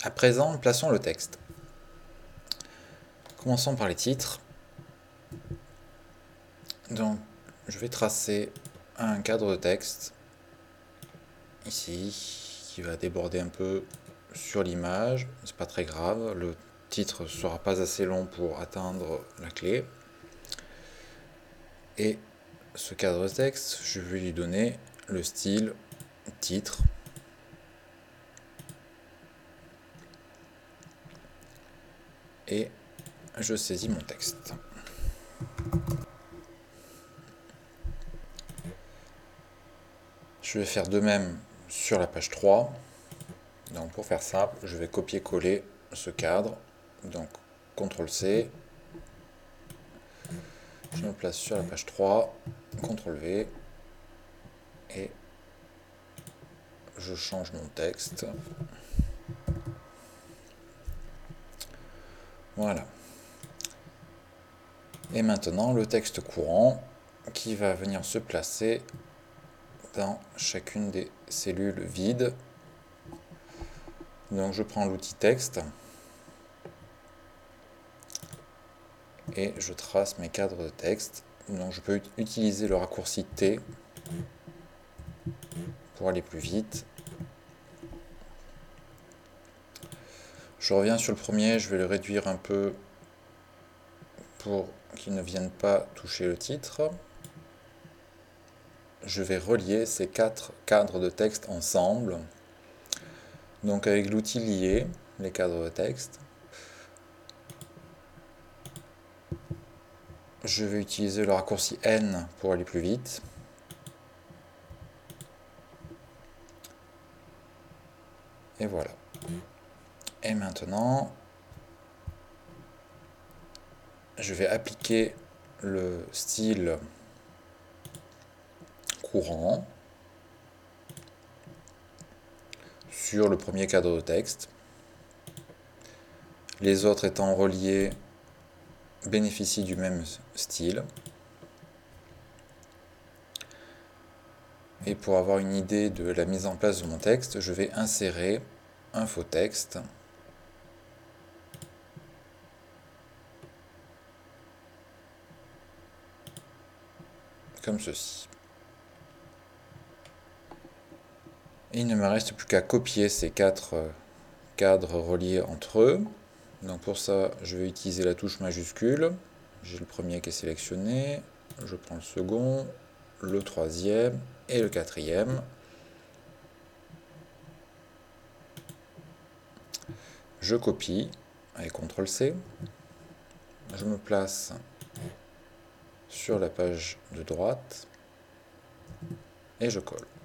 À présent, plaçons le texte. Commençons par les titres. Donc, je vais tracer un cadre de texte, ici, qui va déborder un peu sur l'image. C'est pas très grave, le titre ne sera pas assez long pour atteindre la clé. Et ce cadre de texte, je vais lui donner le style titre. Et je saisis mon texte. Je vais faire de même sur la page 3. Donc pour faire ça, je vais copier-coller ce cadre. Donc CTRL-C. Je me place sur la page 3. CTRL-V. Et je change mon texte. Voilà. Et maintenant, le texte courant qui va venir se placer dans chacune des cellules vides. Donc je prends l'outil texte et je trace mes cadres de texte. Donc je peux utiliser le raccourci T pour aller plus vite. Je reviens sur le premier, je vais le réduire un peu pour qu'il ne vienne pas toucher le titre. Je vais relier ces 4 cadres de texte ensemble. Donc avec l'outil lier, les cadres de texte, je vais utiliser le raccourci N pour aller plus vite. Et voilà. Et maintenant, je vais appliquer le style courant sur le premier cadre de texte. Les autres étant reliés bénéficient du même style. Et pour avoir une idée de la mise en place de mon texte, je vais insérer un faux texte. Comme ceci. Et il ne me reste plus qu'à copier ces 4 cadres reliés entre eux. Donc pour ça, je vais utiliser la touche majuscule. J'ai le premier qui est sélectionné. Je prends le second, le troisième et le quatrième. Je copie avec CTRL-C. Je me place sur la page de droite et je colle.